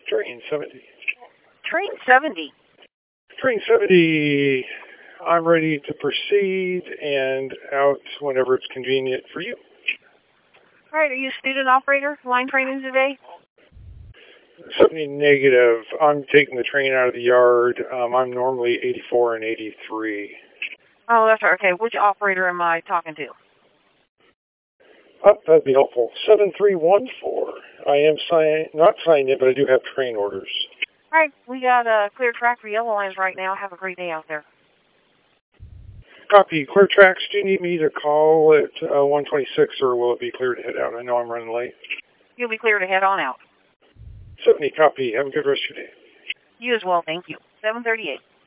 Train 70. Train 70. Train 70, I'm ready to proceed and out whenever it's convenient for you. All right, are you a student operator? Line training today? 70 negative. I'm taking the train out of the yard. I'm normally 84 and 83. Oh, that's right. Okay, which operator am I talking to? Oh, that'd be helpful. 7314. I am not signed in, but I do have train orders. All right, we got a clear track for yellow lines right now. Have a great day out there. Copy. Clear tracks. Do you need me to call at 126, or will it be clear to head out? I know I'm running late. You'll be clear to head on out. 70, copy. Have a good rest of your day. You as well, thank you. 738.